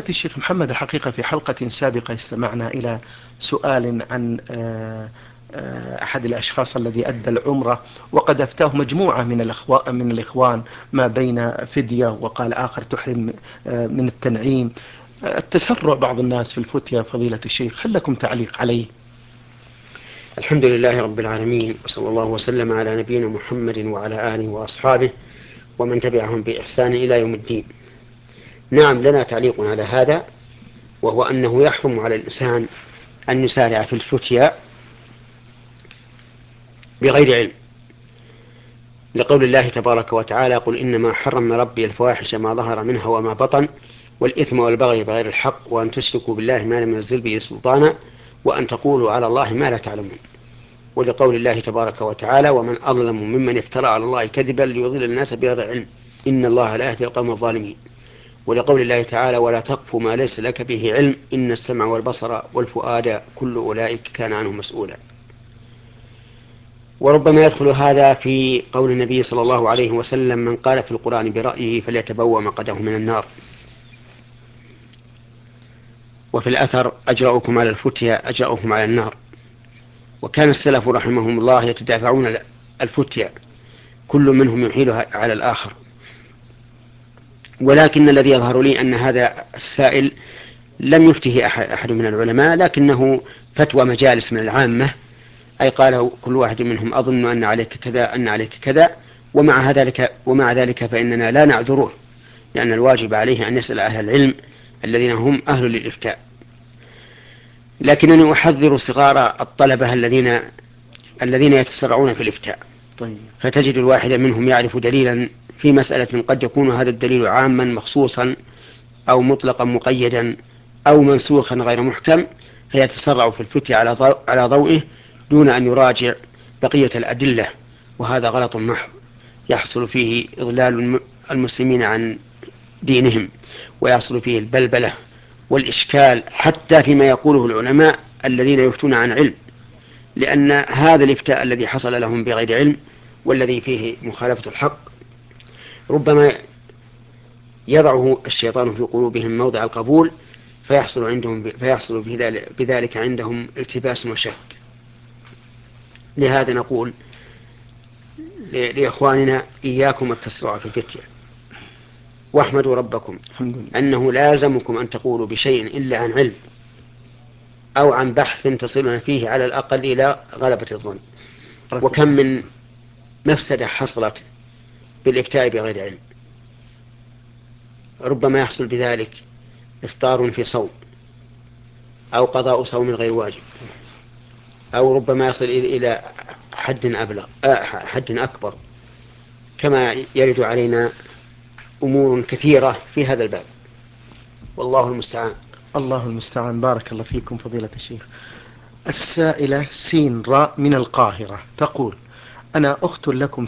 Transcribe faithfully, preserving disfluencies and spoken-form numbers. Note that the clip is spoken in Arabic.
الشيخ محمد، الحقيقة في حلقة سابقة استمعنا إلى سؤال عن آه، آه، أحد الأشخاص الذي أدى العمرة، وقد أفتاه مجموعة من الأخوان من الإخوان ما بين فدية، وقال آخر تحرم آه، من التنعيم. آه، التسرع بعض الناس في الفتية فضيلة الشيخ، هل لكم تعليق عليه؟ الحمد لله رب العالمين، وصلى الله وسلم على نبينا محمد وعلى آله وأصحابه ومن تبعهم بإحسان إلى يوم الدين. نعم، لنا تعليق على هذا، وهو أنه يحرم على الإنسان أن يسارع في الفتيا بغير علم، لقول الله تبارك وتعالى: قل إنما حرم ربي الفواحش ما ظهر منها وما بطن والإثم والبغي بغير الحق وأن تشركوا بالله ما لم ينزل به سلطانا وأن تقولوا على الله ما لا تعلمون. ولقول الله تبارك وتعالى: ومن أظلم ممن افترى على الله كذبا ليضل الناس بغير علم إن الله لا يهدي القوم الظالمين. ولقول الله تعالى: ولا تقف ما ليس لك به علم إن السمع والبصر والفؤاد كل أولئك كان عنه مسؤولا. وربما يدخل هذا في قول النبي صلى الله عليه وسلم: من قال في القرآن برأيه فليتبوأ مقعده من النار. وفي الأثر: أجرؤكم على الفتيا أجرؤكم على النار. وكان السلف رحمهم الله يتدافعون الفتيا، كل منهم يحيلها على الآخر. ولكن الذي يظهر لي أن هذا السائل لم يفته أحد من العلماء، لكنه فتوى مجالس من العامة، أي قال كل واحد منهم: أظن أن عليك كذا أن عليك كذا، ومع ذلك ومع ذلك فإننا لا نعذره، لأن الواجب عليه أن يسأل أهل العلم الذين هم أهل للإفتاء. لكنني أحذر صغار الطلبة الذين الذين يتسرعون في الإفتاء. طيب. فتجد الواحد منهم يعرف دليلا في مسألة قد يكون هذا الدليل عاما مخصوصا أو مطلقا مقيدا أو منسوخا غير محكم، فيتسرع في الفتية على ضوء على ضوئه دون أن يراجع بقية الأدلة، وهذا غلط محض يحصل فيه إضلال المسلمين عن دينهم، ويحصل فيه البلبلة والإشكال حتى فيما يقوله العلماء الذين يفتون عن علم، لأن هذا الإفتاء الذي حصل لهم بغير علم والذي فيه مخالفة الحق ربما يضعه الشيطان في قلوبهم موضع القبول، فيحصل عندهم فيحصل بذلك عندهم التباس وشك. لهذا نقول لإخواننا: إياكم التسرع في الفتية، واحمدوا ربكم الحمد لله. أنه لازمكم أن تقولوا بشيء إلا عن علم أو عن بحث تصلون فيه على الأقل إلى غلبة الظن. بارك وكم الله. من مفسدة حصلت بالإفتاء بغير علم، ربما يحصل بذلك إفطار في صوم أو قضاء صوم غير واجب، أو ربما يصل إلى حد أبلغ حد أكبر، كما يرد علينا أمور كثيرة في هذا الباب، والله المستعان. الله المستعان. بارك الله فيكم فضيلة الشيخ. السائلة سين راء من القاهرة تقول: أنا أخت لكم